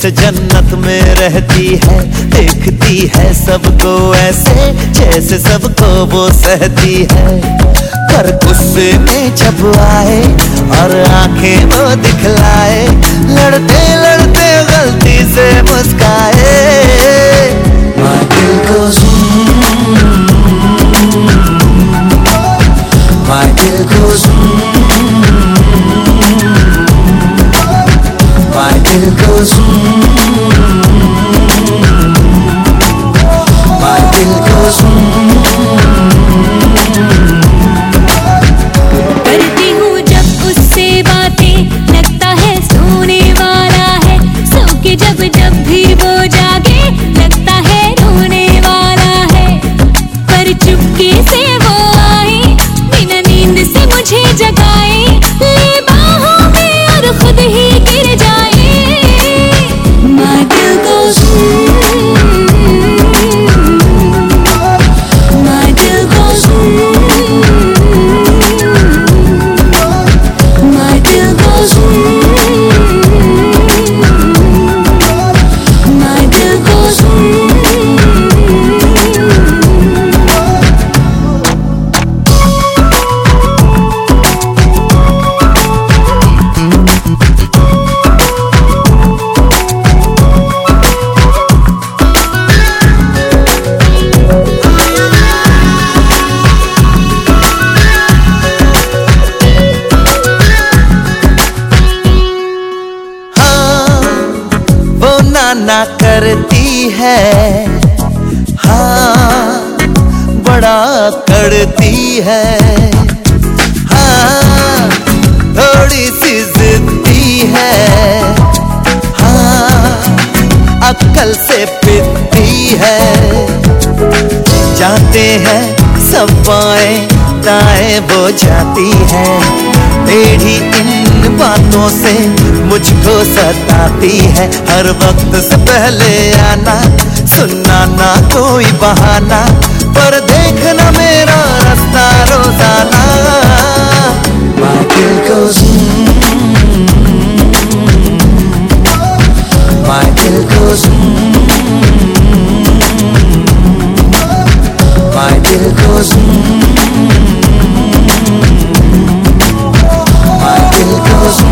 जैसे जन्नत में रहती है, देखती है सबको ऐसे जैसे सबको वो सहती है। पर गुस्से में जब आए और आंखें वो दिखलाए, लड़ते लड़ते गलती से मुस्काए। माँ दिल को माँ दिल को माँ दिल को माँ दिल को करती हूँ जब उससे बातें, लगता है सोने वाला है। सो के जब जब भी वो जागे, लगता है रोने वाला है। पर चुपके से वो आए, बिना नींद से मुझे जगाए, ले बाहों में और खुद ही गिर जाए। माँ दिल को माँ दिल को माँ दिल को माँ दिल को ना करती है, हाँ बड़ा करती है, हाँ थोड़ी सी जिद्दी है, हाँ अक्ल से पिटती है। जाते हैं सब बाएं दाएं वो जाती है, टेढ़ी इन बातों से मुझको सताती है। हर वक्त से पहले आना, सुनना ना कोई बहाना, पर देखना मेरा रास्ता रोजाना। माँ दिल को माँ दिल को माँ दिल को माँ दिल को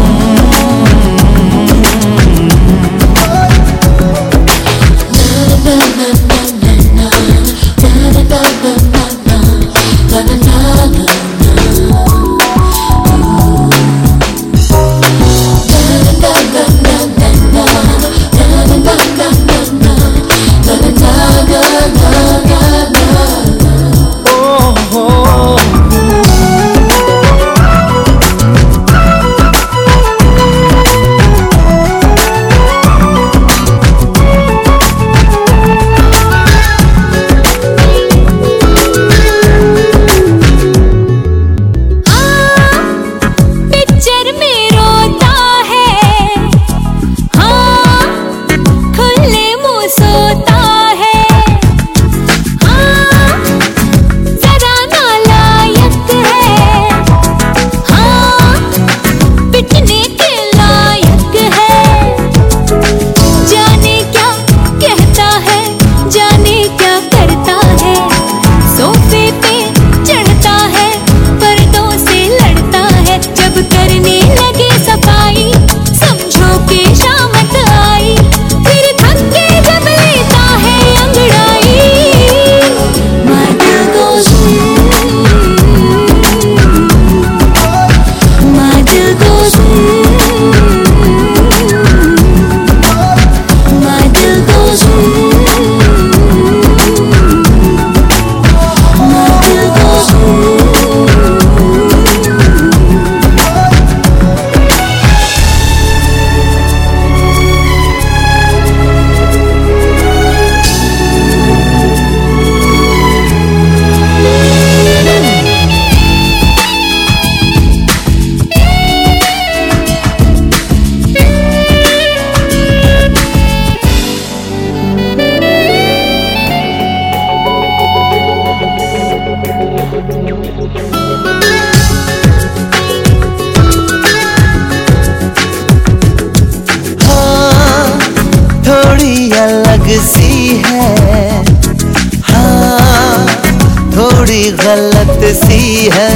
थोड़ी गलत सी है।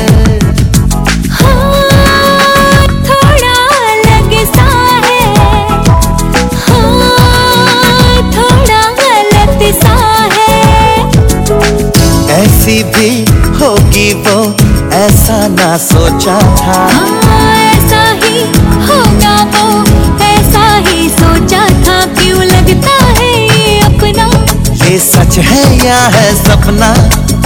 हाँ, थोड़ा अलग सा है। हाँ, थोड़ा गलत सा है। ऐसी भी होगी वो, ऐसा ना सोचा था। हाँ, ऐसा ही होगा वो, ऐसा ही सोचा था। क्यों लगता है ये अपना? ये सच है या है सपना?